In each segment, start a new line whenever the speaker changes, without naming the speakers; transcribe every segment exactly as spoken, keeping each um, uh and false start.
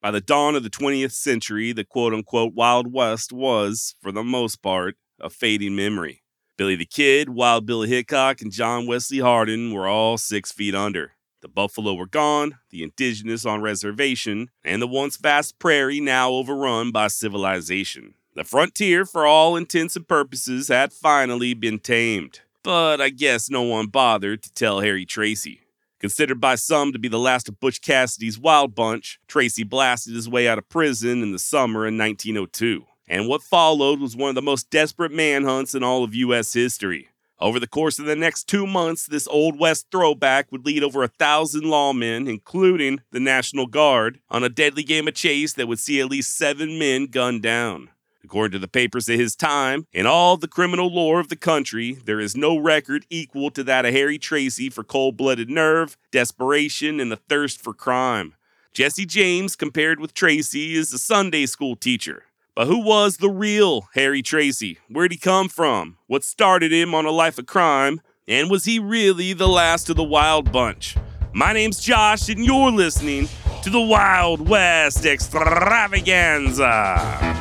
By the dawn of the twentieth century, the quote-unquote Wild West was, for the most part, a fading memory. Billy the Kid, Wild Bill Hickok, and John Wesley Hardin were all six feet under. The buffalo were gone, the indigenous on reservation, and the once vast prairie now overrun by civilization. The frontier, for all intents and purposes, had finally been tamed. But I guess no one bothered to tell Harry Tracy. Considered by some to be the last of Butch Cassidy's Wild Bunch, Tracy blasted his way out of prison in the summer of nineteen oh two. And what followed was one of the most desperate manhunts in all of U S history. Over the course of the next two months, this Old West throwback would lead over a thousand lawmen, including the National Guard, on a deadly game of chase that would see at least seven men gunned down. According to the papers of his time, in all the criminal lore of the country, there is no record equal to that of Harry Tracy for cold-blooded nerve, desperation, and a thirst for crime. Jesse James, compared with Tracy, is a Sunday school teacher. But who was the real Harry Tracy? Where'd he come from? What started him on a life of crime? And was he really the last of the Wild Bunch? My name's Josh, and you're listening to the Wild West Extravaganza.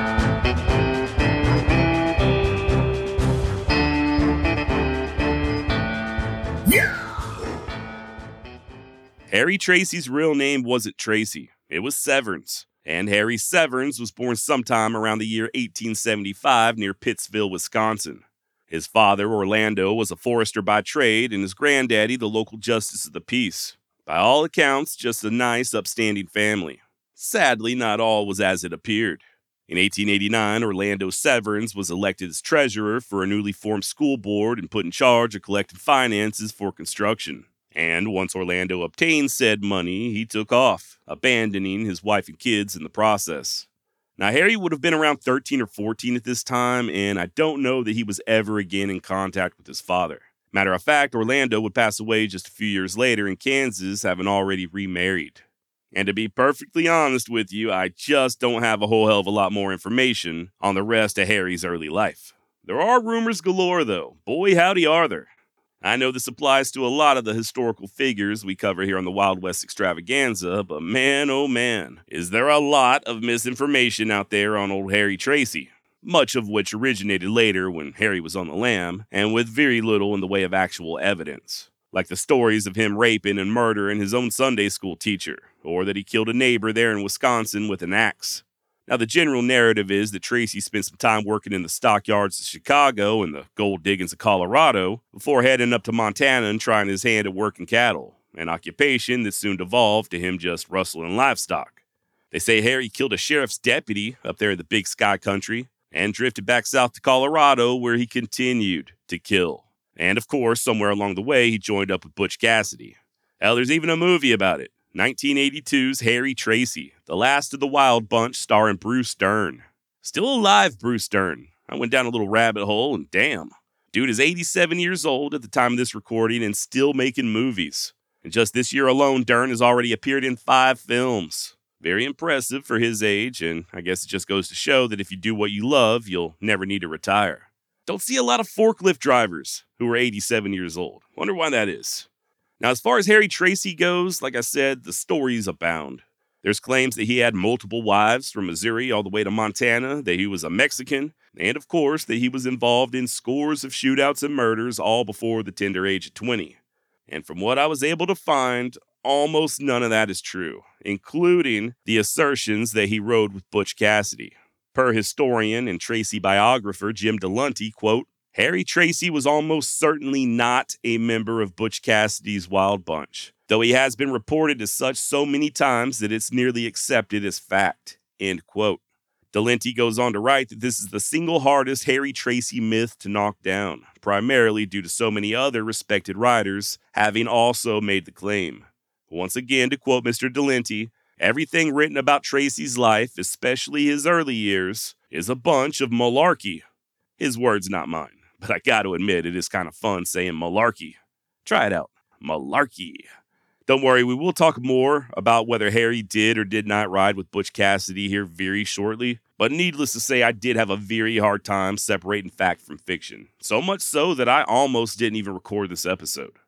Harry Tracy's real name wasn't Tracy, it was Severns, and Harry Severns was born sometime around the year eighteen seventy-five near Pittsville, Wisconsin. His father, Orlando, was a forester by trade, and his granddaddy the local justice of the peace. By all accounts, just a nice, upstanding family. Sadly, not all was as it appeared. In eighteen eighty-nine, Orlando Severns was elected as treasurer for a newly formed school board and put in charge of collecting finances for construction. And once Orlando obtained said money, he took off, abandoning his wife and kids in the process. Now, Harry would have been around thirteen or fourteen at this time, and I don't know that he was ever again in contact with his father. Matter of fact, Orlando would pass away just a few years later in Kansas, having already remarried. And to be perfectly honest with you, I just don't have a whole hell of a lot more information on the rest of Harry's early life. There are rumors galore, though. Boy, howdy are there. I know this applies to a lot of the historical figures we cover here on the Wild West Extravaganza, but man, oh man, is there a lot of misinformation out there on old Harry Tracy, much of which originated later when Harry was on the lam, and with very little in the way of actual evidence, like the stories of him raping and murdering his own Sunday school teacher, or that he killed a neighbor there in Wisconsin with an axe. Now, the general narrative is that Tracy spent some time working in the stockyards of Chicago and the gold diggings of Colorado before heading up to Montana and trying his hand at working cattle, an occupation that soon devolved to him just rustling livestock. They say Harry killed a sheriff's deputy up there in the Big Sky country and drifted back south to Colorado, where he continued to kill. And of course, somewhere along the way, he joined up with Butch Cassidy. Hell, there's even a movie about it. nineteen eighty-two's Harry Tracy, The Last of the Wild Bunch, starring Bruce Dern. Still alive, Bruce Dern. I went down a little rabbit hole, and damn, dude is eighty-seven years old at the time of this recording and still making movies. And just this year alone, Dern has already appeared in five films. Very impressive for his age, and I guess it just goes to show that if you do what you love, you'll never need to retire. Don't see a lot of forklift drivers who are eighty-seven years old. Wonder why that is. Now, as far as Harry Tracy goes, like I said, the stories abound. There's claims that he had multiple wives from Missouri all the way to Montana, that he was a Mexican, and of course that he was involved in scores of shootouts and murders all before the tender age of twenty. And from what I was able to find, almost none of that is true, including the assertions that he rode with Butch Cassidy. Per historian and Tracy biographer Jim Delunty, quote, Harry Tracy was almost certainly not a member of Butch Cassidy's Wild Bunch, though he has been reported as such so many times that it's nearly accepted as fact, end quote. Delunty goes on to write that this is the single hardest Harry Tracy myth to knock down, primarily due to so many other respected writers having also made the claim. Once again, to quote Mister Delunty, everything written about Tracy's life, especially his early years, is a bunch of malarkey. His words, not mine. But I got to admit, it is kind of fun saying malarkey. Try it out. Malarkey. Don't worry, we will talk more about whether Harry did or did not ride with Butch Cassidy here very shortly. But needless to say, I did have a very hard time separating fact from fiction. So much so that I almost didn't even record this episode.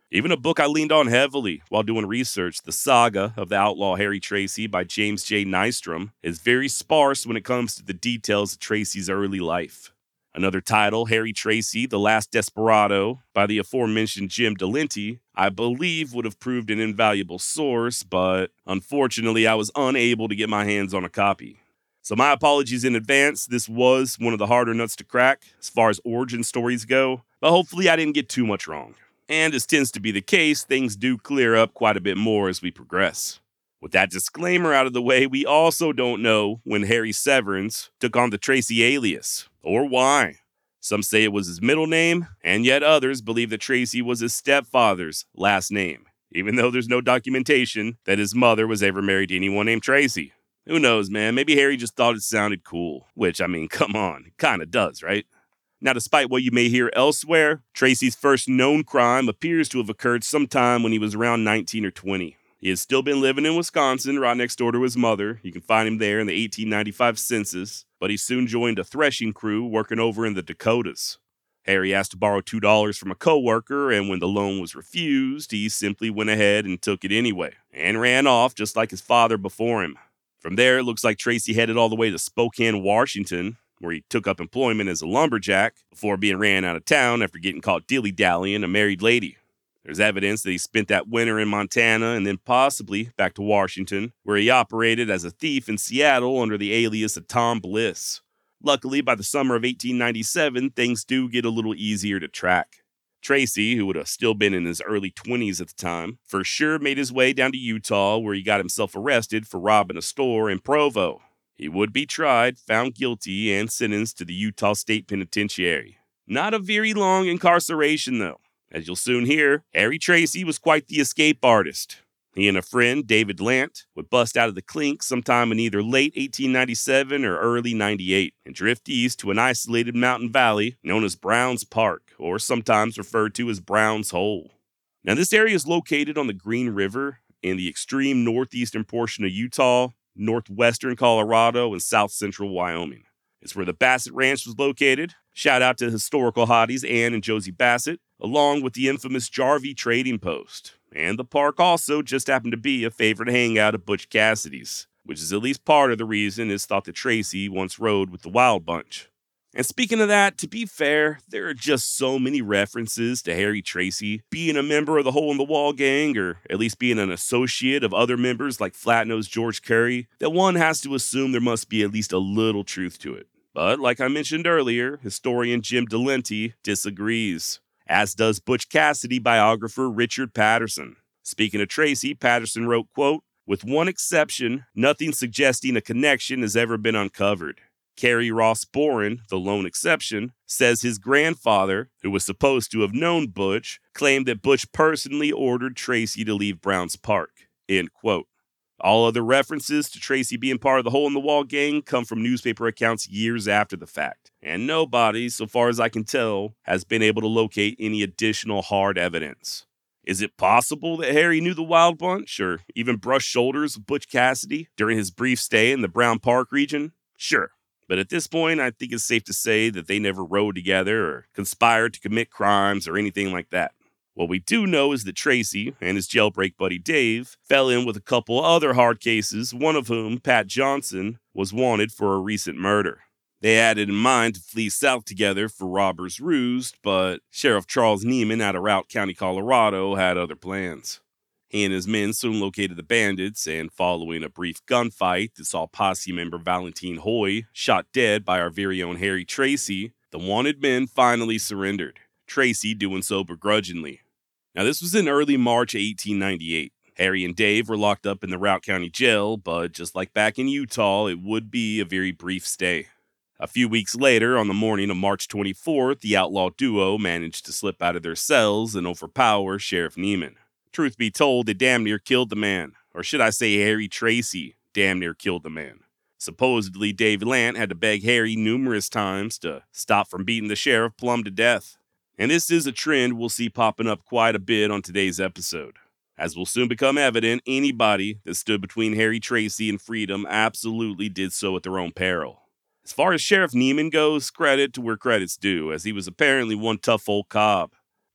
Even a book I leaned on heavily while doing research, The Saga of the Outlaw Harry Tracy by James J. Nystrom, is very sparse when it comes to the details of Tracy's early life. Another title, Harry Tracy, The Last Desperado, by the aforementioned Jim Delente, I believe would have proved an invaluable source, but unfortunately I was unable to get my hands on a copy. So my apologies in advance. This was one of the harder nuts to crack as far as origin stories go, but hopefully I didn't get too much wrong. And as tends to be the case, things do clear up quite a bit more as we progress. With that disclaimer out of the way, we also don't know when Harry Severance took on the Tracy alias, or why. Some say it was his middle name, and yet others believe that Tracy was his stepfather's last name, even though there's no documentation that his mother was ever married to anyone named Tracy. Who knows, man? Maybe Harry just thought it sounded cool, which, I mean, come on, it kinda does, right? Now, despite what you may hear elsewhere, Tracy's first known crime appears to have occurred sometime when he was around nineteen or twenty. He has still been living in Wisconsin, right next door to his mother. You can find him there in the eighteen ninety-five census, but he soon joined a threshing crew working over in the Dakotas. Harry asked to borrow two dollars from a coworker, and when the loan was refused, he simply went ahead and took it anyway, and ran off just like his father before him. From there, it looks like Tracy headed all the way to Spokane, Washington, where he took up employment as a lumberjack before being ran out of town after getting caught dilly-dallying a married lady. There's evidence that he spent that winter in Montana and then possibly back to Washington, where he operated as a thief in Seattle under the alias of Tom Bliss. Luckily, by the summer of eighteen ninety-seven, things do get a little easier to track. Tracy, who would have still been in his early twenties at the time, for sure made his way down to Utah, where he got himself arrested for robbing a store in Provo. He would be tried, found guilty, and sentenced to the Utah State Penitentiary. Not a very long incarceration, though. As you'll soon hear, Harry Tracy was quite the escape artist. He and a friend, David Lant, would bust out of the clink sometime in either late eighteen ninety-seven or early ninety-eight and drift east to an isolated mountain valley known as Browns Park, or sometimes referred to as Browns Hole. Now, this area is located on the Green River in the extreme northeastern portion of Utah, northwestern Colorado, and south central Wyoming. It's where the Bassett Ranch was located. Shout out to historical hotties Ann and Josie Bassett, along with the infamous Jarvie Trading Post. And the park also just happened to be a favorite hangout of Butch Cassidy's, which is at least part of the reason it's thought that Tracy once rode with the Wild Bunch. And speaking of that, to be fair, there are just so many references to Harry Tracy being a member of the Hole in the Wall gang, or at least being an associate of other members like Flatnose George Curry, that one has to assume there must be at least a little truth to it. But like I mentioned earlier, historian Jim Delente disagrees, as does Butch Cassidy biographer Richard Patterson. Speaking of Tracy, Patterson wrote, quote, "With one exception, nothing suggesting a connection has ever been uncovered. Cary Ross Boren, the lone exception, says his grandfather, who was supposed to have known Butch, claimed that Butch personally ordered Tracy to leave Browns Park." End quote. All other references to Tracy being part of the Hole in the Wall gang come from newspaper accounts years after the fact, and nobody, so far as I can tell, has been able to locate any additional hard evidence. Is it possible that Harry knew the Wild Bunch, or even brushed shoulders with Butch Cassidy during his brief stay in the Brown Park region? Sure. But at this point, I think it's safe to say that they never rode together or conspired to commit crimes or anything like that. What we do know is that Tracy and his jailbreak buddy Dave fell in with a couple other hard cases, one of whom, Pat Johnson, was wanted for a recent murder. They had it in mind to flee south together for Robbers Roost, but Sheriff Charles Neiman out of Routt County, Colorado, had other plans. He and his men soon located the bandits, and following a brief gunfight that saw posse member Valentine Hoy shot dead by our very own Harry Tracy, the wanted men finally surrendered, Tracy doing so begrudgingly. Now, this was in early March eighteen ninety-eight. Harry and Dave were locked up in the Routt County Jail, but just like back in Utah, it would be a very brief stay. A few weeks later, on the morning of March twenty-fourth, the outlaw duo managed to slip out of their cells and overpower Sheriff Neiman. Truth be told, they damn near killed the man. Or should I say Harry Tracy damn near killed the man. Supposedly, Dave Lant had to beg Harry numerous times to stop from beating the sheriff plumb to death. And this is a trend we'll see popping up quite a bit on today's episode. As will soon become evident, anybody that stood between Harry Tracy and freedom absolutely did so at their own peril. As far as Sheriff Neiman goes, credit to where credit's due, as he was apparently one tough old cob.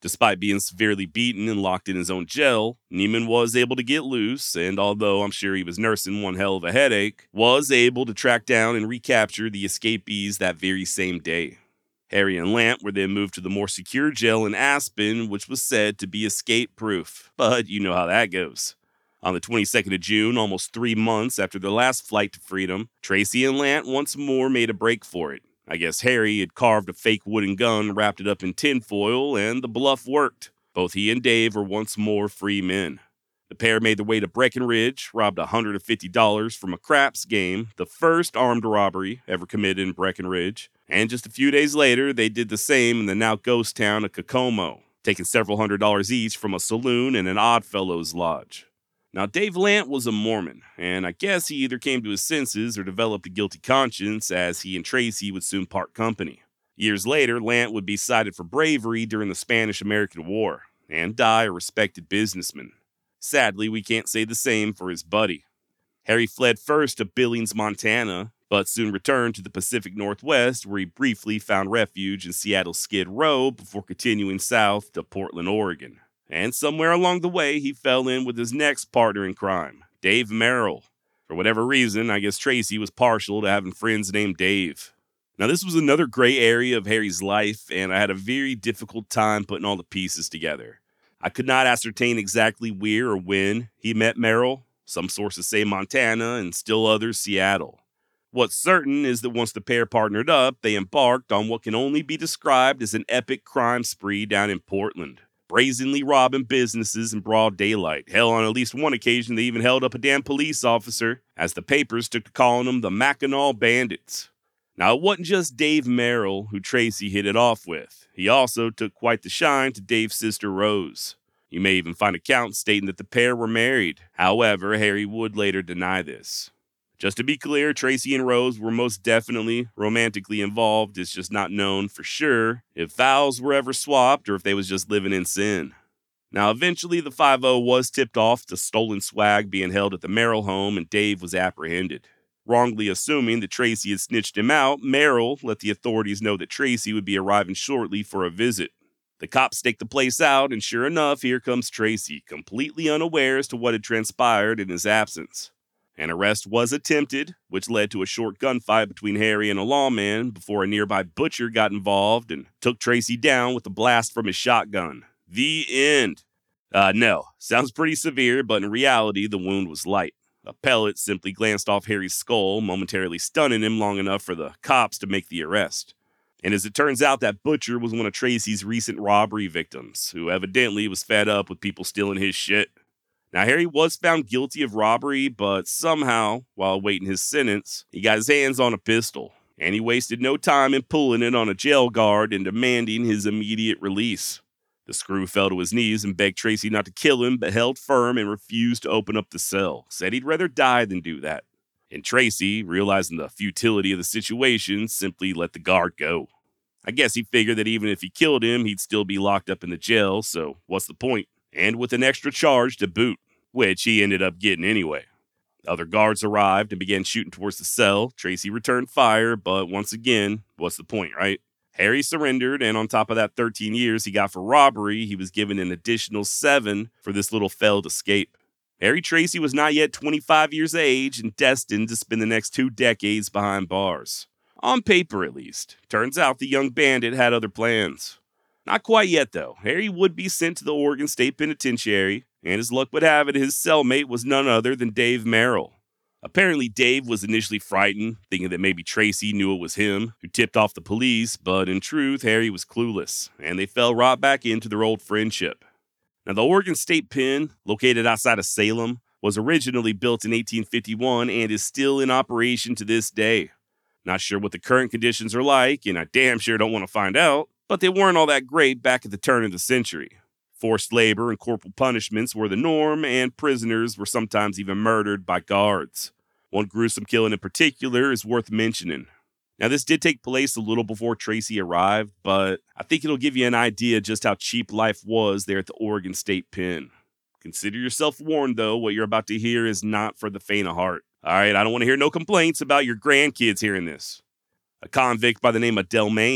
Despite being severely beaten and locked in his own jail, Neiman was able to get loose, and although I'm sure he was nursing one hell of a headache, was able to track down and recapture the escapees that very same day. Harry and Lant were then moved to the more secure jail in Aspen, which was said to be escape-proof, but you know how that goes. On the twenty-second of June, almost three months after their last flight to freedom, Tracy and Lant once more made a break for it. I guess Harry had carved a fake wooden gun, wrapped it up in tinfoil, and the bluff worked. Both he and Dave were once more free men. The pair made their way to Breckenridge, robbed one hundred fifty dollars from a craps game, the first armed robbery ever committed in Breckenridge, and just a few days later, they did the same in the now ghost town of Kokomo, taking several hundred dollars each from a saloon and an Oddfellows lodge. Now, Dave Lant was a Mormon, and I guess he either came to his senses or developed a guilty conscience, as he and Tracy would soon part company. Years later, Lant would be cited for bravery during the Spanish-American War, and die a respected businessman. Sadly, we can't say the same for his buddy. Harry fled first to Billings, Montana, but soon returned to the Pacific Northwest, where he briefly found refuge in Seattle's Skid Row before continuing south to Portland, Oregon. And somewhere along the way, he fell in with his next partner in crime, Dave Merrill. For whatever reason, I guess Tracy was partial to having friends named Dave. Now, this was another gray area of Harry's life, and I had a very difficult time putting all the pieces together. I could not ascertain exactly where or when he met Merrill. Some sources say Montana, and still others Seattle. What's certain is that once the pair partnered up, they embarked on what can only be described as an epic crime spree down in Portland, brazenly robbing businesses in broad daylight. Hell, on at least one occasion, they even held up a damn police officer, as the papers took to calling them the Mackinac Bandits. Now, it wasn't just Dave Merrill who Tracy hit it off with. He also took quite the shine to Dave's sister Rose. You may even find accounts stating that the pair were married. However, Harry would later deny this. Just to be clear, Tracy and Rose were most definitely romantically involved. It's just not known for sure if vows were ever swapped or if they was just living in sin. Now, eventually, the five oh was tipped off to stolen swag being held at the Merrill home, and Dave was apprehended. Wrongly assuming that Tracy had snitched him out, Merrill let the authorities know that Tracy would be arriving shortly for a visit. The cops stake the place out, and sure enough, here comes Tracy, completely unaware as to what had transpired in his absence. An arrest was attempted, which led to a short gunfight between Harry and a lawman before a nearby butcher got involved and took Tracy down with a blast from his shotgun. The end. Uh, no, sounds pretty severe, but in reality, the wound was light. A pellet simply glanced off Harry's skull, momentarily stunning him long enough for the cops to make the arrest. And as it turns out, that butcher was one of Tracy's recent robbery victims, who evidently was fed up with people stealing his shit. Now, Harry was found guilty of robbery, but somehow, while awaiting his sentence, he got his hands on a pistol, and he wasted no time in pulling it on a jail guard and demanding his immediate release. The screw fell to his knees and begged Tracy not to kill him, but held firm and refused to open up the cell, said he'd rather die than do that. And Tracy, realizing the futility of the situation, simply let the guard go. I guess he figured that even if he killed him, he'd still be locked up in the jail, so what's the point? And with an extra charge to boot, which he ended up getting anyway. Other guards arrived and began shooting towards the cell. Tracy returned fire, but once again, what's the point, right? Harry surrendered, and on top of that thirteen years he got for robbery, he was given an additional seven for this little failed escape. Harry Tracy was not yet twenty-five years of age and destined to spend the next two decades behind bars. On paper, at least. Turns out the young bandit had other plans. Not quite yet, though. Harry would be sent to the Oregon State Penitentiary, and as luck would have it, his cellmate was none other than Dave Merrill. Apparently, Dave was initially frightened, thinking that maybe Tracy knew it was him who tipped off the police, but in truth, Harry was clueless, and they fell right back into their old friendship. Now, the Oregon State Pen, located outside of Salem, was originally built in eighteen fifty-one and is still in operation to this day. Not sure what the current conditions are like, and I damn sure don't want to find out, but they weren't all that great back at the turn of the century. Forced labor and corporal punishments were the norm, and prisoners were sometimes even murdered by guards. One gruesome killing in particular is worth mentioning. Now, this did take place a little before Tracy arrived, but I think it'll give you an idea just how cheap life was there at the Oregon State Pen. Consider yourself warned, though, what you're about to hear is not for the faint of heart. All right, I don't want to hear no complaints about your grandkids hearing this. A convict by the name of Delmain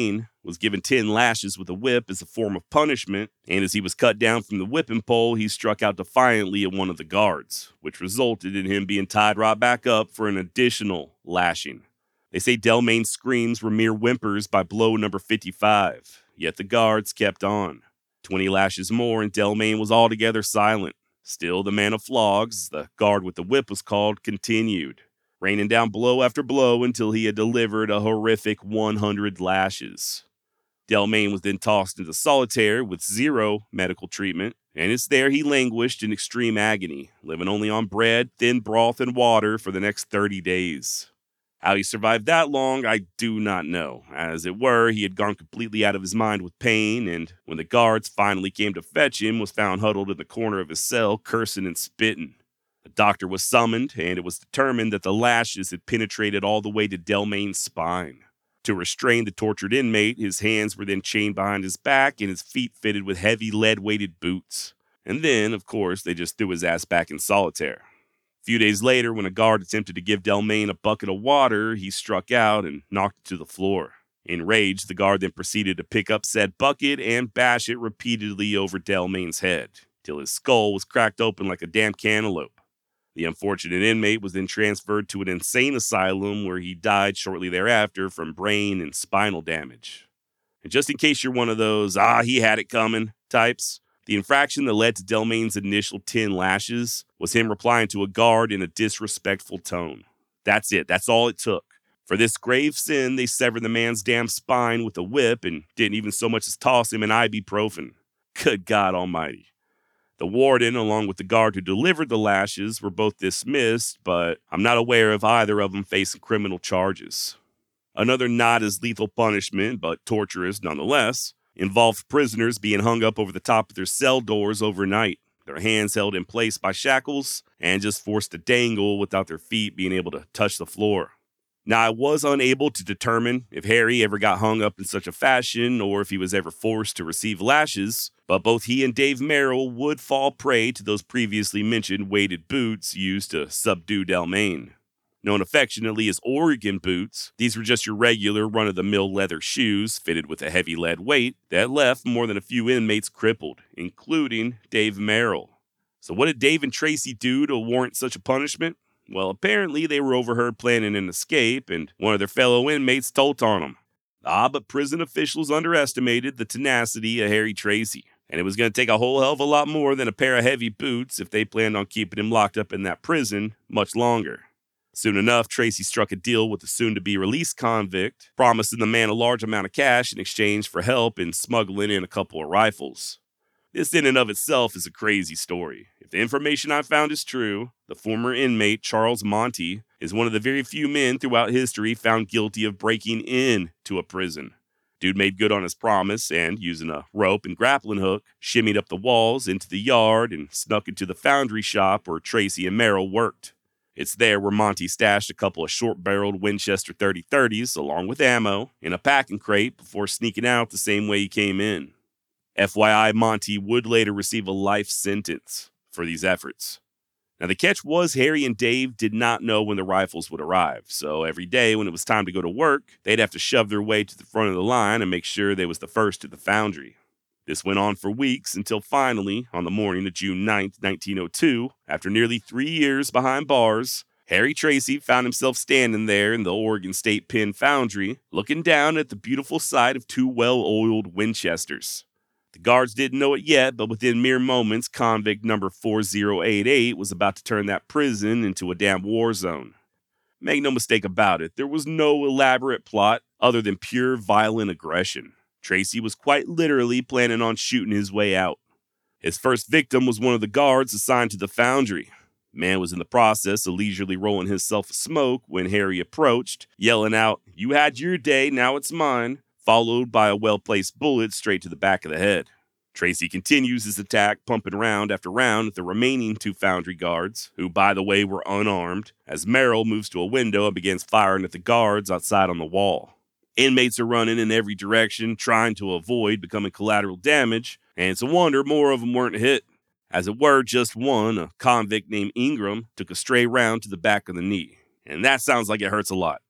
was given ten lashes with a whip as a form of punishment, and as he was cut down from the whipping pole, he struck out defiantly at one of the guards, which resulted in him being tied right back up for an additional lashing. They say Delmain's screams were mere whimpers by blow number fifty-five, yet the guards kept on. Twenty lashes more and Delmain was altogether silent. Still, the man of flogs, the guard with the whip was called, continued, raining down blow after blow until he had delivered a horrific one hundred lashes. Delmain was then tossed into solitary with zero medical treatment, and it's there he languished in extreme agony, living only on bread, thin broth, and water for the next thirty days. How he survived that long, I do not know. As it were, he had gone completely out of his mind with pain, and when the guards finally came to fetch him, was found huddled in the corner of his cell, cursing and spitting. A doctor was summoned, and it was determined that the lashes had penetrated all the way to Delmain's spine. To restrain the tortured inmate, his hands were then chained behind his back and his feet fitted with heavy lead-weighted boots. And then, of course, they just threw his ass back in solitary. A few days later, when a guard attempted to give Delmain a bucket of water, he struck out and knocked it to the floor. Enraged, the guard then proceeded to pick up said bucket and bash it repeatedly over Delmain's head, till his skull was cracked open like a damn cantaloupe. The unfortunate inmate was then transferred to an insane asylum where he died shortly thereafter from brain and spinal damage. And just in case you're one of those, ah, he had it coming types, the infraction that led to Delmain's initial ten lashes was him replying to a guard in a disrespectful tone. That's it. That's all it took. For this grave sin, they severed the man's damn spine with a whip and didn't even so much as toss him an ibuprofen. Good God Almighty. The warden, along with the guard who delivered the lashes, were both dismissed, but I'm not aware of either of them facing criminal charges. Another not as lethal punishment, but torturous nonetheless, involved prisoners being hung up over the top of their cell doors overnight, their hands held in place by shackles, and just forced to dangle without their feet being able to touch the floor. Now, I was unable to determine if Harry ever got hung up in such a fashion or if he was ever forced to receive lashes, but both he and Dave Merrill would fall prey to those previously mentioned weighted boots used to subdue Delmain. Known affectionately as Oregon boots, these were just your regular run-of-the-mill leather shoes fitted with a heavy lead weight that left more than a few inmates crippled, including Dave Merrill. So what did Dave and Tracy do to warrant such a punishment? Well, apparently they were overheard planning an escape, and one of their fellow inmates told on them. Ah, but prison officials underestimated the tenacity of Harry Tracy, and it was going to take a whole hell of a lot more than a pair of heavy boots if they planned on keeping him locked up in that prison much longer. Soon enough, Tracy struck a deal with the soon-to-be-released convict, promising the man a large amount of cash in exchange for help in smuggling in a couple of rifles. This in and of itself is a crazy story. If the information I found is true, the former inmate Charles Monty is one of the very few men throughout history found guilty of breaking in to a prison. Dude made good on his promise and, using a rope and grappling hook, shimmied up the walls into the yard and snuck into the foundry shop where Tracy and Merrill worked. It's there where Monty stashed a couple of short-barreled Winchester thirty thirties along with ammo in a packing crate before sneaking out the same way he came in. F Y I, Monty would later receive a life sentence for these efforts. Now, the catch was Harry and Dave did not know when the rifles would arrive, so every day when it was time to go to work, they'd have to shove their way to the front of the line and make sure they was the first to the foundry. This went on for weeks until finally, on the morning of June ninth, nineteen oh two, after nearly three years behind bars, Harry Tracy found himself standing there in the Oregon State Pen Foundry, looking down at the beautiful sight of two well-oiled Winchesters. The guards didn't know it yet, but within mere moments, convict number four zero eight eight was about to turn that prison into a damn war zone. Make no mistake about it, there was no elaborate plot other than pure violent aggression. Tracy was quite literally planning on shooting his way out. His first victim was one of the guards assigned to the foundry. Man was in the process of leisurely rolling himself a smoke when Harry approached, yelling out, "You had your day, now it's mine," followed by a well-placed bullet straight to the back of the head. Tracy continues his attack, pumping round after round at the remaining two foundry guards, who, by the way, were unarmed, as Merrill moves to a window and begins firing at the guards outside on the wall. Inmates are running in every direction, trying to avoid becoming collateral damage, and it's a wonder more of them weren't hit. As it were, just one, a convict named Ingram, took a stray round to the back of the knee, and that sounds like it hurts a lot.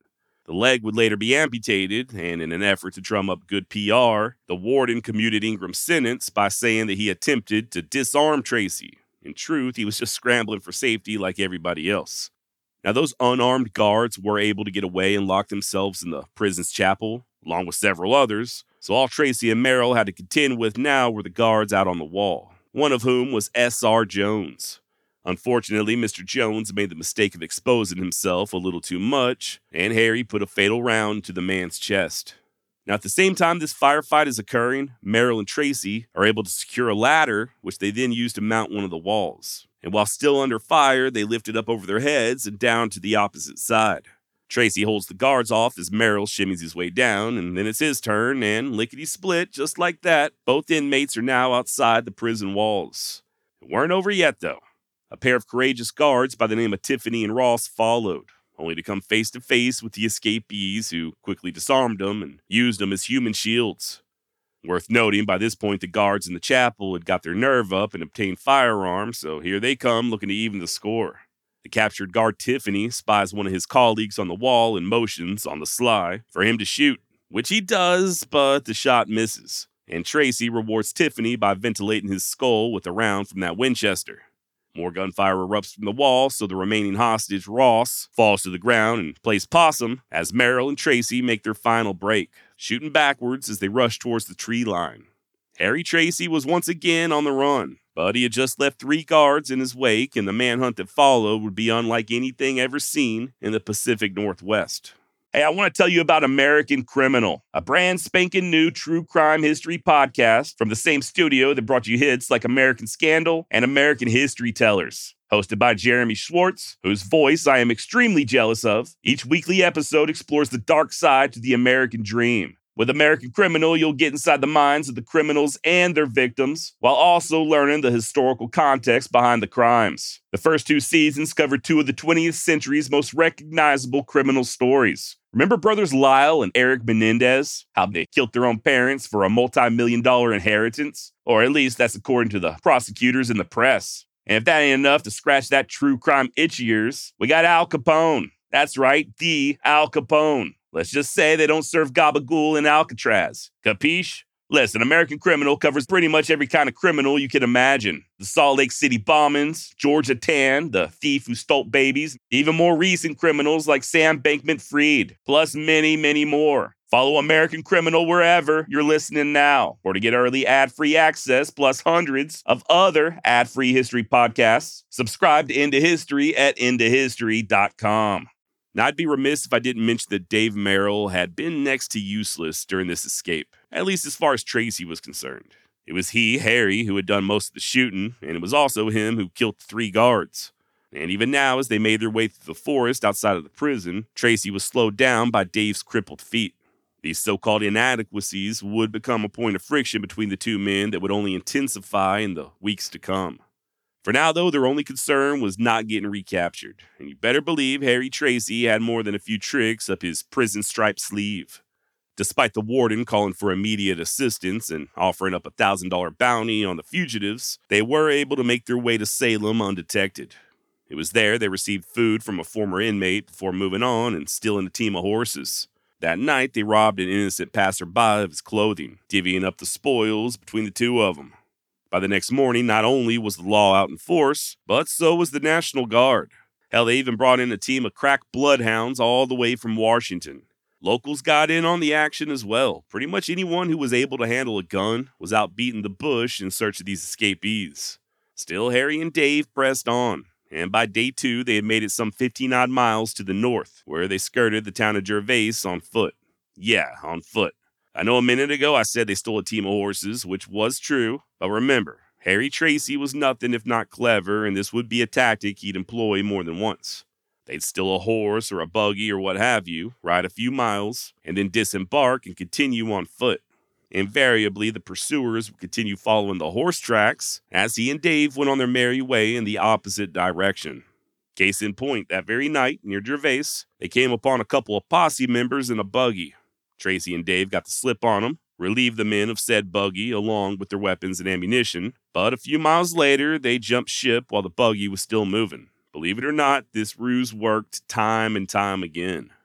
The leg would later be amputated, and in an effort to drum up good P R, the warden commuted Ingram's sentence by saying that he attempted to disarm Tracy. In truth, he was just scrambling for safety like everybody else. Now, those unarmed guards were able to get away and lock themselves in the prison's chapel, along with several others, so all Tracy and Merrill had to contend with now were the guards out on the wall, one of whom was S R Jones. Unfortunately, Mister Jones made the mistake of exposing himself a little too much, and Harry put a fatal round to the man's chest. Now, at the same time this firefight is occurring, Merrill and Tracy are able to secure a ladder, which they then use to mount one of the walls. And while still under fire, they lift it up over their heads and down to the opposite side. Tracy holds the guards off as Merrill shimmies his way down, and then it's his turn, and lickety-split, just like that, both inmates are now outside the prison walls. It weren't over yet, though. A pair of courageous guards by the name of Tiffany and Ross followed, only to come face to face with the escapees, who quickly disarmed them and used them as human shields. Worth noting, by this point the guards in the chapel had got their nerve up and obtained firearms, so here they come looking to even the score. The captured guard Tiffany spies one of his colleagues on the wall and motions, on the sly, for him to shoot, which he does, but the shot misses, and Tracy rewards Tiffany by ventilating his skull with a round from that Winchester. More gunfire erupts from the wall, so the remaining hostage, Ross, falls to the ground and plays possum as Merrill and Tracy make their final break, shooting backwards as they rush towards the tree line. Harry Tracy was once again on the run, but he had just left three guards in his wake, and the manhunt that followed would be unlike anything ever seen in the Pacific Northwest. Hey, I want to tell you about American Criminal, a brand spanking new true crime history podcast from the same studio that brought you hits like American Scandal and American History Tellers. Hosted by Jeremy Schwartz, whose voice I am extremely jealous of, each weekly episode explores the dark side to the American dream. With American Criminal, you'll get inside the minds of the criminals and their victims, while also learning the historical context behind the crimes. The first two seasons cover two of the twentieth century's most recognizable criminal stories. Remember brothers Lyle and Eric Menendez? How they killed their own parents for a multi-million dollar inheritance? Or at least that's according to the prosecutors and the press. And if that ain't enough to scratch that true crime itch of yours, we got Al Capone. That's right, the Al Capone. Let's just say they don't serve gabagool in Alcatraz. Capiche? Listen, American Criminal covers pretty much every kind of criminal you can imagine. The Salt Lake City bombings, Georgia Tan, the thief who stole babies, even more recent criminals like Sam Bankman-Fried, plus many, many more. Follow American Criminal wherever you're listening now, or to get early ad-free access plus hundreds of other ad-free history podcasts, subscribe to Into History at into history dot com. Now, I'd be remiss if I didn't mention that Dave Merrill had been next to useless during this escape, at least as far as Tracy was concerned. It was he, Harry, who had done most of the shooting, and it was also him who killed the three guards. And even now, as they made their way through the forest outside of the prison, Tracy was slowed down by Dave's crippled feet. These so-called inadequacies would become a point of friction between the two men that would only intensify in the weeks to come. For now, though, their only concern was not getting recaptured, and you better believe Harry Tracy had more than a few tricks up his prison-striped sleeve. Despite the warden calling for immediate assistance and offering up a one thousand dollars bounty on the fugitives, they were able to make their way to Salem undetected. It was there they received food from a former inmate before moving on and stealing a team of horses. That night, they robbed an innocent passerby of his clothing, divvying up the spoils between the two of them. By the next morning, not only was the law out in force, but so was the National Guard. Hell, they even brought in a team of crack bloodhounds all the way from Washington. Locals got in on the action as well. Pretty much anyone who was able to handle a gun was out beating the bush in search of these escapees. Still, Harry and Dave pressed on, and by day two, they had made it some fifteen-odd miles to the north, where they skirted the town of Gervais on foot. Yeah, on foot. I know a minute ago I said they stole a team of horses, which was true, but remember, Harry Tracy was nothing if not clever, and this would be a tactic he'd employ more than once. They'd steal a horse or a buggy or what have you, ride a few miles, and then disembark and continue on foot. Invariably, the pursuers would continue following the horse tracks as he and Dave went on their merry way in the opposite direction. Case in point, that very night, near Gervais, they came upon a couple of posse members in a buggy. Tracy and Dave got the slip on them, relieved the men of said buggy along with their weapons and ammunition, but a few miles later, they jumped ship while the buggy was still moving. Believe it or not, this ruse worked time and time again.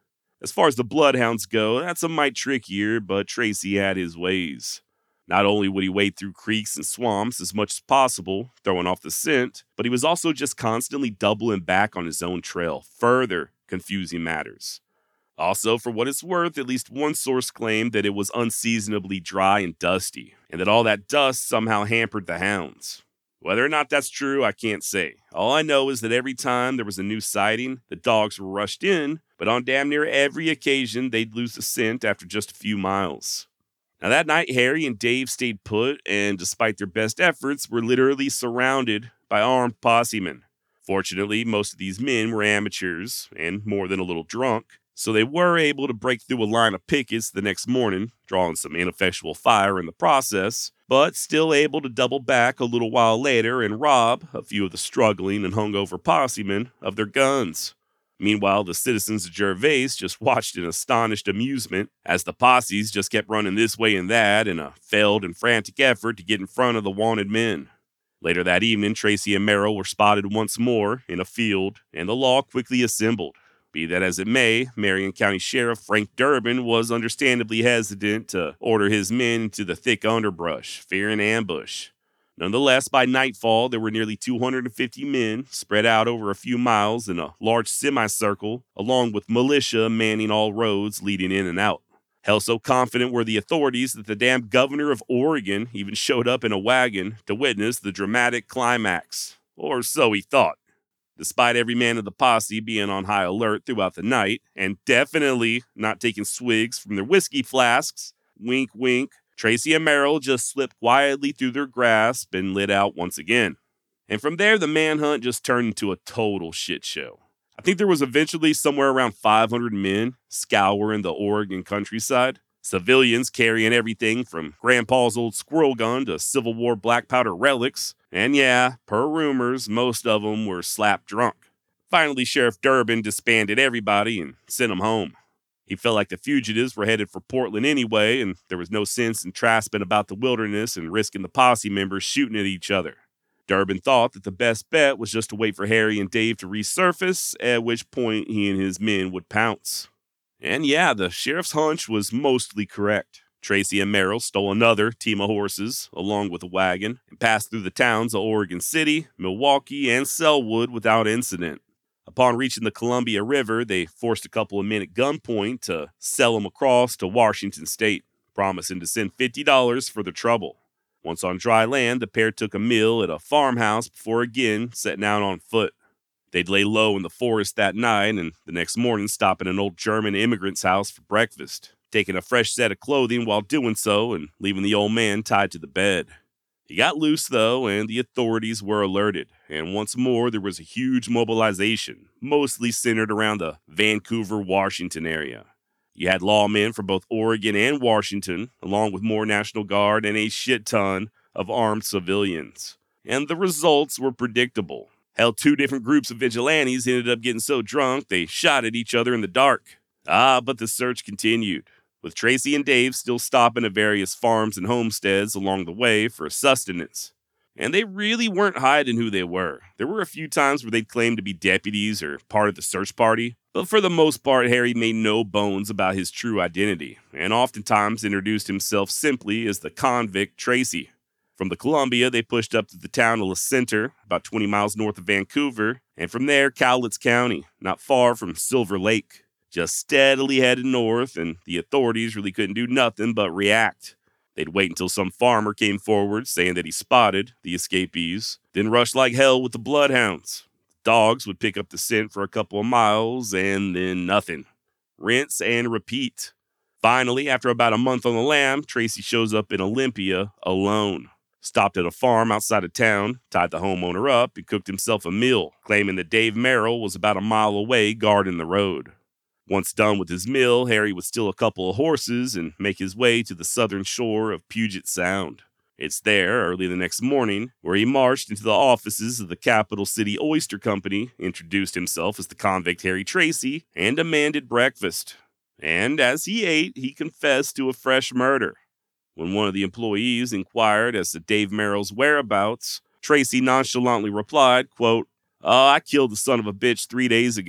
As far as the bloodhounds go, that's a mite trickier, but Tracy had his ways. Not only would he wade through creeks and swamps as much as possible, throwing off the scent, but he was also just constantly doubling back on his own trail, further confusing matters. Also, for what it's worth, at least one source claimed that it was unseasonably dry and dusty, and that all that dust somehow hampered the hounds. Whether or not that's true, I can't say. All I know is that every time there was a new sighting, the dogs were rushed in, but on damn near every occasion, they'd lose the scent after just a few miles. Now that night, Harry and Dave stayed put, and despite their best efforts, were literally surrounded by armed possemen. Fortunately, most of these men were amateurs, and more than a little drunk, so they were able to break through a line of pickets the next morning, drawing some ineffectual fire in the process, but still able to double back a little while later and rob a few of the struggling and hungover possemen of their guns. Meanwhile, the citizens of Gervais just watched in astonished amusement as the posses just kept running this way and that in a failed and frantic effort to get in front of the wanted men. Later that evening, Tracy and Merrill were spotted once more in a field, and the law quickly assembled. Be that as it may, Marion County Sheriff Frank Durbin was understandably hesitant to order his men into the thick underbrush, fearing ambush. Nonetheless, by nightfall, there were nearly two hundred fifty men spread out over a few miles in a large semicircle, along with militia manning all roads leading in and out. Hell, so confident were the authorities that the damn governor of Oregon even showed up in a wagon to witness the dramatic climax. Or so he thought. Despite every man of the posse being on high alert throughout the night, and definitely not taking swigs from their whiskey flasks, wink wink, Tracy and Merrill just slipped quietly through their grasp and lit out once again. And from there, the manhunt just turned into a total shit show. I think there was eventually somewhere around five hundred men scouring the Oregon countryside, civilians carrying everything from Grandpa's old squirrel gun to Civil War black powder relics, and yeah, per rumors, most of them were slap drunk. Finally, Sheriff Durbin disbanded everybody and sent them home. He felt like the fugitives were headed for Portland anyway, and there was no sense in trasping about the wilderness and risking the posse members shooting at each other. Durbin thought that the best bet was just to wait for Harry and Dave to resurface, at which point he and his men would pounce. And yeah, the sheriff's hunch was mostly correct. Tracy and Merrill stole another team of horses, along with a wagon, and passed through the towns of Oregon City, Milwaukee, and Selwood without incident. Upon reaching the Columbia River, they forced a couple of men at gunpoint to sell them across to Washington State, promising to send fifty dollars for the trouble. Once on dry land, the pair took a meal at a farmhouse before again setting out on foot. They'd lay low in the forest that night and the next morning stop at an old German immigrant's house for breakfast, taking a fresh set of clothing while doing so and leaving the old man tied to the bed. He got loose, though, and the authorities were alerted, and once more there was a huge mobilization, mostly centered around the Vancouver, Washington area. You had lawmen from both Oregon and Washington, along with more National Guard and a shit ton of armed civilians. And the results were predictable. Hell, two different groups of vigilantes ended up getting so drunk they shot at each other in the dark. Ah, but the search continued, with Tracy and Dave still stopping at various farms and homesteads along the way for sustenance. And they really weren't hiding who they were. There were a few times where they'd claim to be deputies or part of the search party, but for the most part, Harry made no bones about his true identity, and oftentimes introduced himself simply as the convict Tracy. From the Columbia, they pushed up to the town of La Center, about twenty miles north of Vancouver, and from there, Cowlitz County, not far from Silver Lake. Just steadily headed north, and the authorities really couldn't do nothing but react. They'd wait until some farmer came forward saying that he spotted the escapees, then rush like hell with the bloodhounds. Dogs would pick up the scent for a couple of miles, and then nothing. Rinse and repeat. Finally, after about a month on the lam, Tracy shows up in Olympia alone. Stopped at a farm outside of town, tied the homeowner up, and cooked himself a meal, claiming that Dave Merrill was about a mile away guarding the road. Once done with his meal, Harry would steal a couple of horses and make his way to the southern shore of Puget Sound. It's there, early the next morning, where he marched into the offices of the Capital City Oyster Company, introduced himself as the convict Harry Tracy, and demanded breakfast. And as he ate, he confessed to a fresh murder. When one of the employees inquired as to Dave Merrill's whereabouts, Tracy nonchalantly replied, quote, "Oh, I killed the son of a bitch three days ago.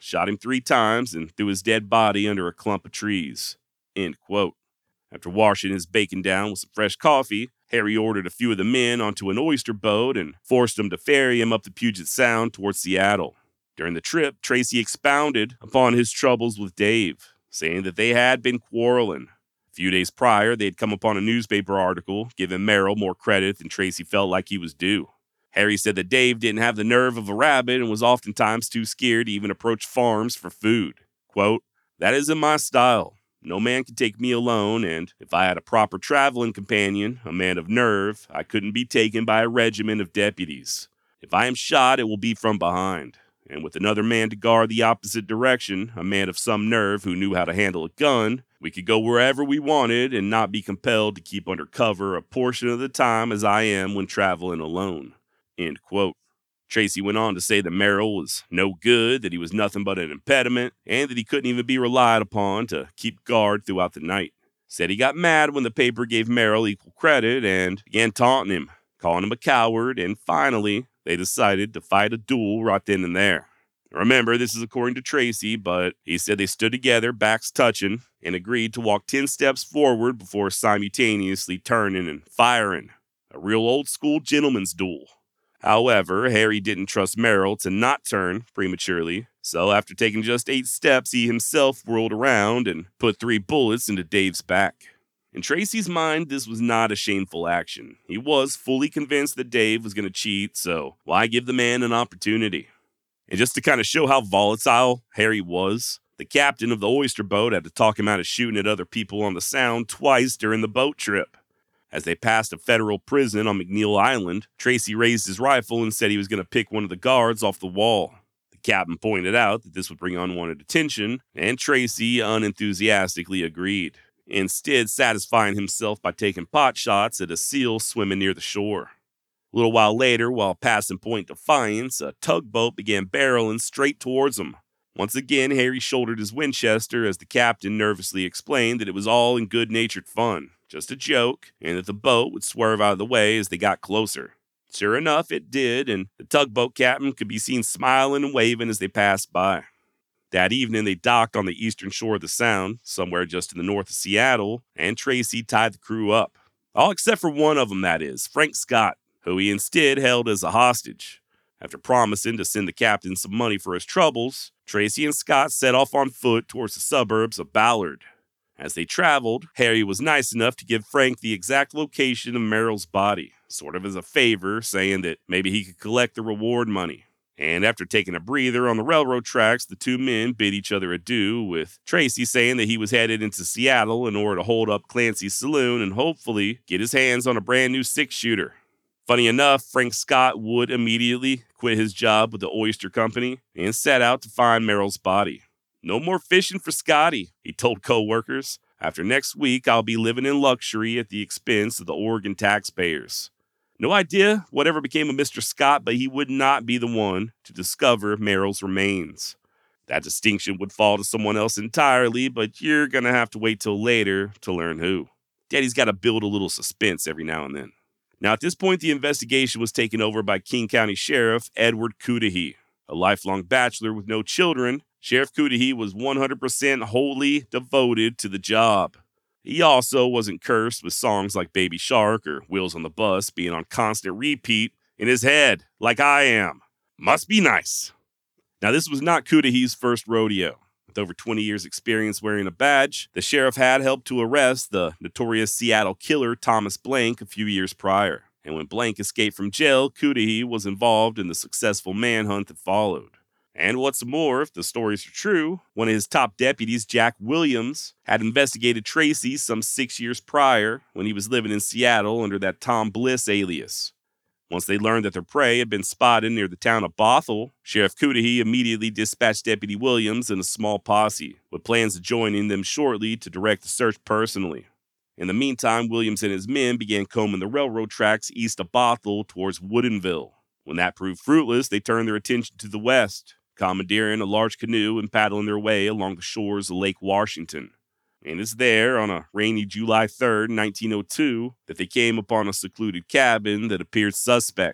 shot him three times, and threw his dead body under a clump of trees. End quote. After washing his bacon down with some fresh coffee, Harry ordered a few of the men onto an oyster boat and forced them to ferry him up the Puget Sound towards Seattle. During the trip, Tracy expounded upon his troubles with Dave, saying that they had been quarreling. A few days prior, they had come upon a newspaper article giving Merrill more credit than Tracy felt like he was due. Harry said that Dave didn't have the nerve of a rabbit and was oftentimes too scared to even approach farms for food. Quote, "That isn't my style. No man could take me alone, and if I had a proper traveling companion, a man of nerve, I couldn't be taken by a regiment of deputies. If I am shot, it will be from behind. And with another man to guard the opposite direction, a man of some nerve who knew how to handle a gun, we could go wherever we wanted and not be compelled to keep under cover a portion of the time as I am when traveling alone." End quote. Tracy went on to say that Merrill was no good, that he was nothing but an impediment, and that he couldn't even be relied upon to keep guard throughout the night. Said he got mad when the paper gave Merrill equal credit and began taunting him, calling him a coward, and finally, they decided to fight a duel right then and there. Remember, this is according to Tracy, but he said they stood together, backs touching, and agreed to walk ten steps forward before simultaneously turning and firing. A real old-school gentleman's duel. However, Harry didn't trust Merrill to not turn prematurely, so after taking just eight steps, he himself whirled around and put three bullets into Dave's back. In Tracy's mind, this was not a shameful action. He was fully convinced that Dave was going to cheat, so why give the man an opportunity? And just to kind of show how volatile Harry was, the captain of the oyster boat had to talk him out of shooting at other people on the Sound twice during the boat trip. As they passed a federal prison on McNeil Island, Tracy raised his rifle and said he was going to pick one of the guards off the wall. The captain pointed out that this would bring unwanted attention, and Tracy unenthusiastically agreed, instead satisfying himself by taking pot shots at a seal swimming near the shore. A little while later, while passing Point Defiance, a tugboat began barreling straight towards them. Once again, Harry shouldered his Winchester as the captain nervously explained that it was all in good-natured fun, just a joke, and that the boat would swerve out of the way as they got closer. Sure enough, it did, and the tugboat captain could be seen smiling and waving as they passed by. That evening, they docked on the eastern shore of the Sound, somewhere just to the north of Seattle, and Tracy tied the crew up. All except for one of them, that is, Frank Scott, who he instead held as a hostage. After promising to send the captain some money for his troubles, Tracy and Scott set off on foot towards the suburbs of Ballard. As they traveled, Harry was nice enough to give Frank the exact location of Merrill's body, sort of as a favor, saying that maybe he could collect the reward money. And after taking a breather on the railroad tracks, the two men bid each other adieu, with Tracy saying that he was headed into Seattle in order to hold up Clancy's saloon and hopefully get his hands on a brand new six-shooter. Funny enough, Frank Scott would immediately quit his job with the oyster company and set out to find Merrill's body. "No more fishing for Scotty," he told co-workers. "After next week, I'll be living in luxury at the expense of the Oregon taxpayers." No idea whatever became of Mister Scott, but he would not be the one to discover Merrill's remains. That distinction would fall to someone else entirely, but you're going to have to wait till later to learn who. Daddy's got to build a little suspense every now and then. Now, at this point, the investigation was taken over by King County Sheriff Edward Cudahy. A lifelong bachelor with no children, Sheriff Cudahy was one hundred percent wholly devoted to the job. He also wasn't cursed with songs like Baby Shark or Wheels on the Bus being on constant repeat in his head, like I am. Must be nice. Now, this was not Cudahy's first rodeo. With over twenty years' experience wearing a badge, the sheriff had helped to arrest the notorious Seattle killer Thomas Blank a few years prior. And when Blank escaped from jail, Cudahy was involved in the successful manhunt that followed. And what's more, if the stories are true, one of his top deputies, Jack Williams, had investigated Tracy some six years prior when he was living in Seattle under that Tom Bliss alias. Once they learned that their prey had been spotted near the town of Bothell, Sheriff Cudahy immediately dispatched Deputy Williams and a small posse, with plans of joining them shortly to direct the search personally. In the meantime, Williams and his men began combing the railroad tracks east of Bothell towards Woodinville. When that proved fruitless, they turned their attention to the west, commandeering a large canoe and paddling their way along the shores of Lake Washington. And it's there, on a rainy July third, nineteen oh two, that they came upon a secluded cabin that appeared suspect.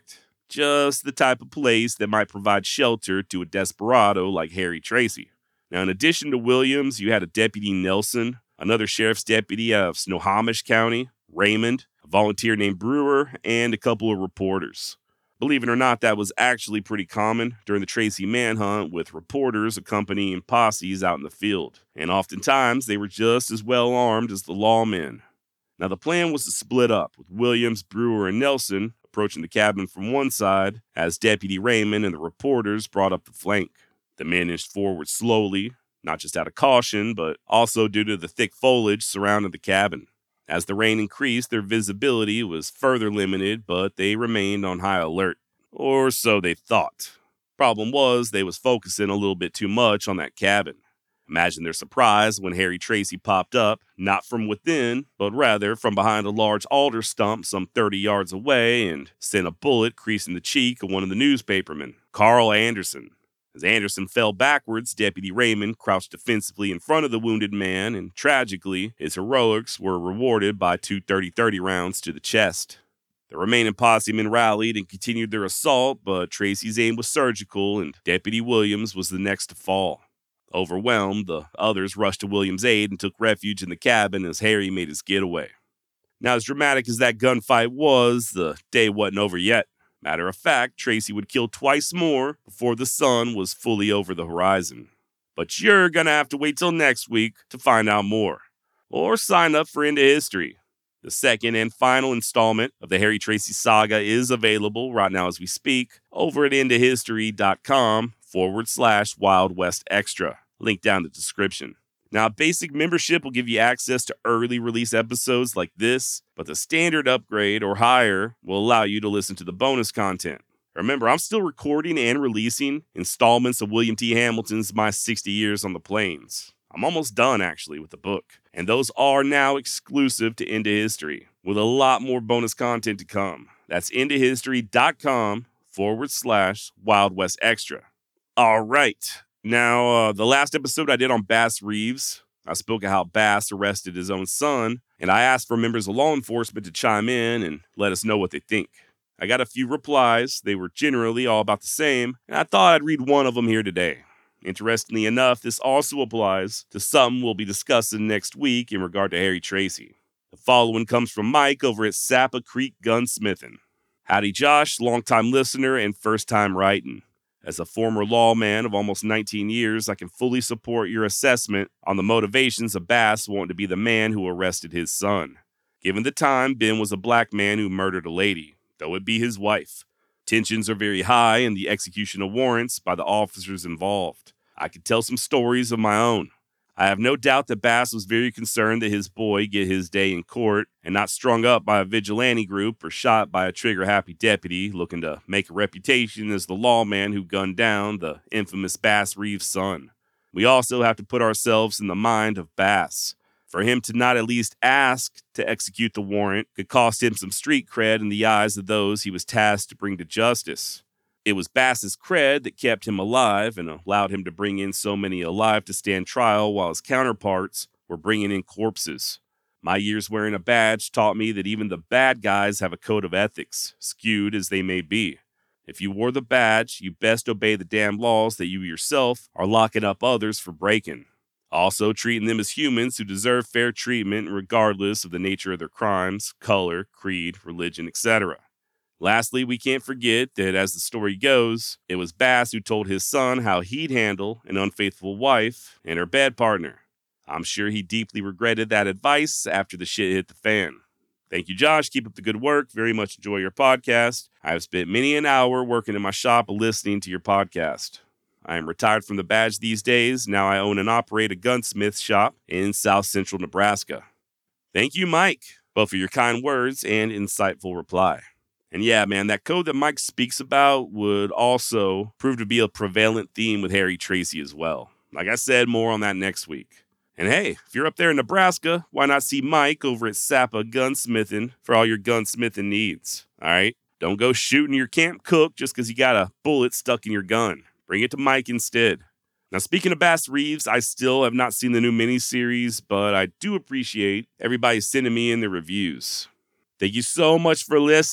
Just the type of place that might provide shelter to a desperado like Harry Tracy. Now, in addition to Williams, you had a Deputy Nelson, another sheriff's deputy out of Snohomish County, Raymond, a volunteer named Brewer, and a couple of reporters. Believe it or not, that was actually pretty common during the Tracy manhunt, with reporters accompanying posses out in the field. And oftentimes, they were just as well armed as the lawmen. Now, the plan was to split up, with Williams, Brewer, and Nelson approaching the cabin from one side, as Deputy Raymond and the reporters brought up the flank. The men inched forward slowly, not just out of caution, but also due to the thick foliage surrounding the cabin. As the rain increased, their visibility was further limited, but they remained on high alert. Or so they thought. Problem was, they was focusing a little bit too much on that cabin. Imagine their surprise when Harry Tracy popped up, not from within, but rather from behind a large alder stump some thirty yards away, and sent a bullet creasing the cheek of one of the newspapermen, Carl Anderson. As Anderson fell backwards, Deputy Raymond crouched defensively in front of the wounded man, and tragically, his heroics were rewarded by two thirty thirty rounds to the chest. The remaining posse men rallied and continued their assault, but Tracy's aim was surgical, and Deputy Williams was the next to fall. Overwhelmed, the others rushed to Williams' aid and took refuge in the cabin as Harry made his getaway. Now, as dramatic as that gunfight was, the day wasn't over yet. Matter of fact, Tracy would kill twice more before the sun was fully over the horizon. But you're gonna have to wait till next week to find out more. Or sign up for Into History. The second and final installment of the Harry Tracy saga is available right now as we speak over at intohistory.com forward slash Wild West Extra. Link down in the description. Now, a basic membership will give you access to early release episodes like this, but the standard upgrade or higher will allow you to listen to the bonus content. Remember, I'm still recording and releasing installments of William T. Hamilton's My sixty Years on the Plains. I'm almost done, actually, with the book, and those are now exclusive to Into History, with a lot more bonus content to come. That's intohistory.com forward slash Wild West Extra. All right. Now, uh, the last episode I did on Bass Reeves, I spoke of how Bass arrested his own son, and I asked for members of law enforcement to chime in and let us know what they think. I got a few replies. They were generally all about the same, and I thought I'd read one of them here today. Interestingly enough, this also applies to something we'll be discussing next week in regard to Harry Tracy. The following comes from Mike over at Sappa Creek Gunsmithing. Howdy, Josh, longtime listener and first-time writing. As a former lawman of almost nineteen years, I can fully support your assessment on the motivations of Bass wanting to be the man who arrested his son. Given the time, Ben was a black man who murdered a lady, though it be his wife. Tensions are very high in the execution of warrants by the officers involved. I could tell some stories of my own. I have no doubt that Bass was very concerned that his boy get his day in court and not strung up by a vigilante group or shot by a trigger-happy deputy looking to make a reputation as the lawman who gunned down the infamous Bass Reeves' son. We also have to put ourselves in the mind of Bass. For him to not at least ask to execute the warrant could cost him some street cred in the eyes of those he was tasked to bring to justice. It was Bass's cred that kept him alive and allowed him to bring in so many alive to stand trial while his counterparts were bringing in corpses. My years wearing a badge taught me that even the bad guys have a code of ethics, skewed as they may be. If you wore the badge, you best obey the damn laws that you yourself are locking up others for breaking. Also treating them as humans who deserve fair treatment regardless of the nature of their crimes, color, creed, religion, et cetera. Lastly, we can't forget that as the story goes, it was Bass who told his son how he'd handle an unfaithful wife and her bed partner. I'm sure he deeply regretted that advice after the shit hit the fan. Thank you, Josh. Keep up the good work. Very much enjoy your podcast. I have spent many an hour working in my shop listening to your podcast. I am retired from the badge these days. Now I own and operate a gunsmith shop in South Central Nebraska. Thank you, Mike, both for your kind words and insightful reply. And yeah, man, that code that Mike speaks about would also prove to be a prevalent theme with Harry Tracy as well. Like I said, more on that next week. And hey, if you're up there in Nebraska, why not see Mike over at Sappa Gunsmithing for all your gunsmithing needs, all right? Don't go shooting your camp cook just because you got a bullet stuck in your gun. Bring it to Mike instead. Now, speaking of Bass Reeves, I still have not seen the new miniseries, but I do appreciate everybody sending me in their reviews. Thank you so much for listening.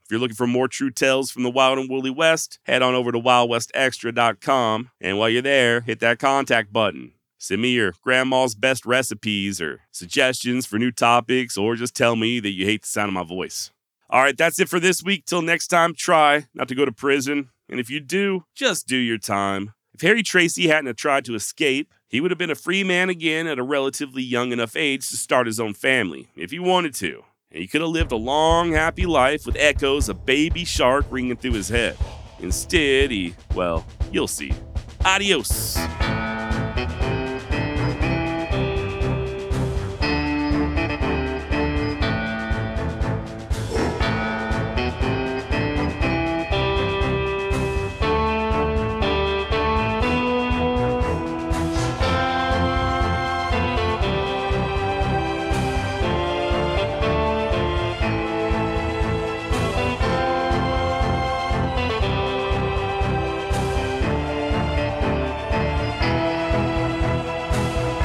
If you're looking for more true tales from the Wild and Woolly West, head on over to wild west extra dot com, and while you're there, hit that contact button. Send me your grandma's best recipes or suggestions for new topics, or just tell me that you hate the sound of my voice. All right, that's it for this week. Till next time, try not to go to prison. And if you do, just do your time. If Harry Tracy hadn't have tried to escape, he would have been a free man again at a relatively young enough age to start his own family, if he wanted to. And he could have lived a long, happy life with echoes of Baby Shark ringing through his head. Instead, he, well, you'll see. Adios.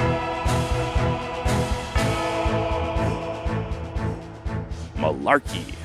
Malarkey.